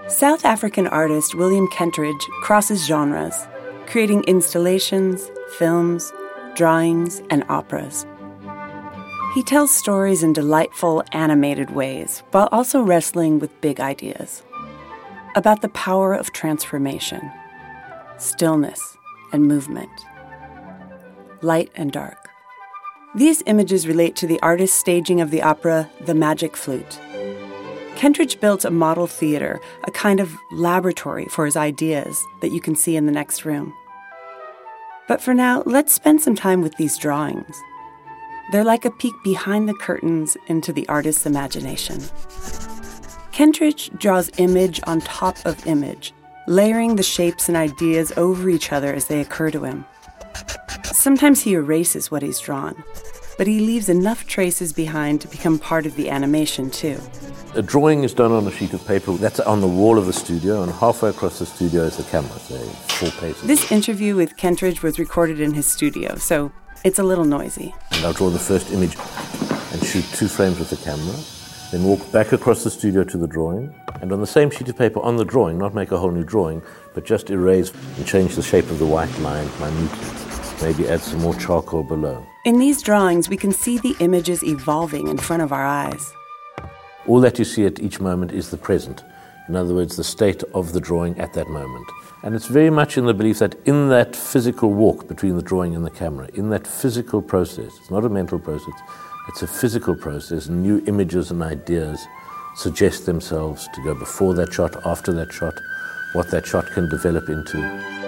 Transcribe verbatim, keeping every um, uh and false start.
South African artist William Kentridge crosses genres, creating installations, films, drawings, and operas. He tells stories in delightful, animated ways, while also wrestling with big ideas about the power of transformation, stillness and movement, light and dark. These images relate to the artist's staging of the opera The Magic Flute. Kentridge built a model theater, a kind of laboratory for his ideas that you can see in the next room. But for now, let's spend some time with these drawings. They're like a peek behind the curtains into the artist's imagination. Kentridge draws image on top of image, layering the shapes and ideas over each other as they occur to him. Sometimes he erases what he's drawn, but he leaves enough traces behind to become part of the animation too. A drawing is done on a sheet of paper that's on the wall of the studio, and halfway across the studio is the camera, say four paces. This interview with Kentridge was recorded in his studio, so it's a little noisy. And I'll draw the first image and shoot two frames with the camera, then walk back across the studio to the drawing, and on the same sheet of paper on the drawing, not make a whole new drawing, but just erase and change the shape of the white line minutely. Maybe add some more charcoal below. In these drawings, we can see the images evolving in front of our eyes. All that you see at each moment is the present. In other words, the state of the drawing at that moment. And it's very much in the belief that in that physical walk between the drawing and the camera, in that physical process, it's not a mental process, it's a physical process, new images and ideas suggest themselves to go before that shot, after that shot, what that shot can develop into.